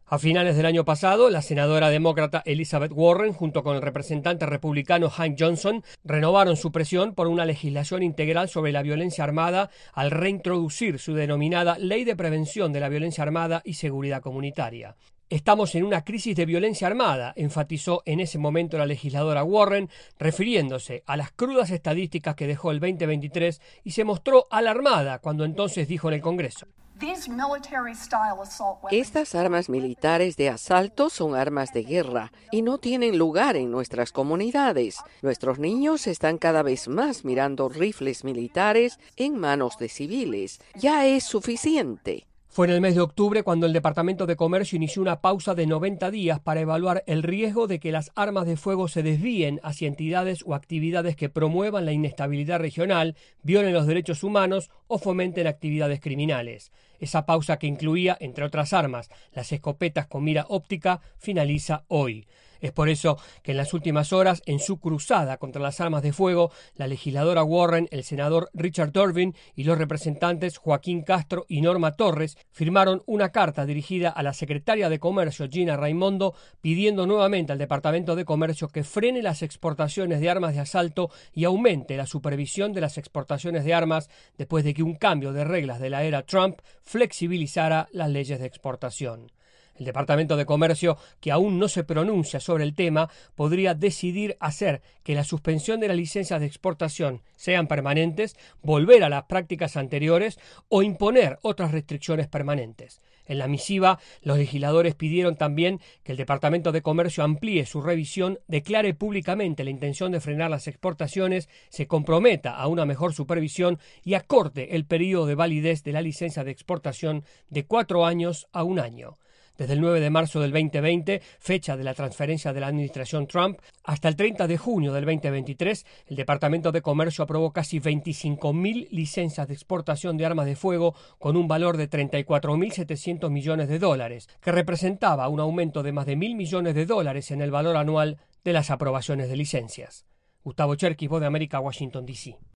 A finales del año pasado, la senadora demócrata Elizabeth Warren, junto con el representante republicano Hank Johnson, renovaron su presión por una legislación integral sobre la violencia armada al reintroducir su denominada Ley de Prevención de la Violencia Armada y Seguridad Comunitaria. Estamos en una crisis de violencia armada, enfatizó en ese momento la legisladora Warren, refiriéndose a las crudas estadísticas que dejó el 2023 y se mostró alarmada cuando entonces dijo en el Congreso: Estas armas militares de asalto son armas de guerra y no tienen lugar en nuestras comunidades. Nuestros niños están cada vez más mirando rifles militares en manos de civiles. Ya es suficiente. Fue en el mes de octubre cuando el Departamento de Comercio inició una pausa de 90 días para evaluar el riesgo de que las armas de fuego se desvíen hacia entidades o actividades que promuevan la inestabilidad regional, violen los derechos humanos o fomenten actividades criminales. Esa pausa, que incluía, entre otras armas, las escopetas con mira óptica, finaliza hoy. Es por eso que en las últimas horas, en su cruzada contra las armas de fuego, la legisladora Warren, el senador Richard Durbin y los representantes Joaquín Castro y Norma Torres firmaron una carta dirigida a la secretaria de Comercio, Gina Raimondo, pidiendo nuevamente al Departamento de Comercio que frene las exportaciones de armas de asalto y aumente la supervisión de las exportaciones de armas después de que un cambio de reglas de la era Trump flexibilizara las leyes de exportación. El Departamento de Comercio, que aún no se pronuncia sobre el tema, podría decidir hacer que la suspensión de las licencias de exportación sean permanentes, volver a las prácticas anteriores o imponer otras restricciones permanentes. En la misiva, los legisladores pidieron también que el Departamento de Comercio amplíe su revisión, declare públicamente la intención de frenar las exportaciones, se comprometa a una mejor supervisión y acorte el periodo de validez de la licencia de exportación de 4 años a 1 año. Desde el 9 de marzo del 2020, fecha de la transferencia de la administración Trump, hasta el 30 de junio del 2023, el Departamento de Comercio aprobó casi 25.000 licencias de exportación de armas de fuego con un valor de $34.700 millones, que representaba un aumento de más de $1.000 millones en el valor anual de las aprobaciones de licencias. Gustavo Cherkis, Voz de América, Washington, D.C.